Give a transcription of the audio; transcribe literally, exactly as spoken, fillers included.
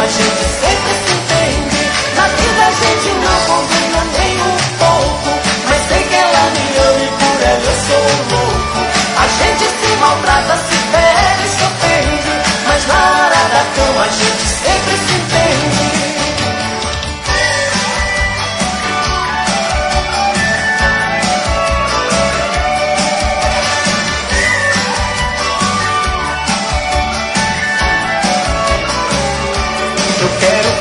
a gente sempre se entende. Na vida a gente não combina nem um pouco, mas sei que ela me ama e por ela eu sou louco. A gente se maltrata, se pega e se ofende, mas na hora da cama a gente sempre se entende. Eu quero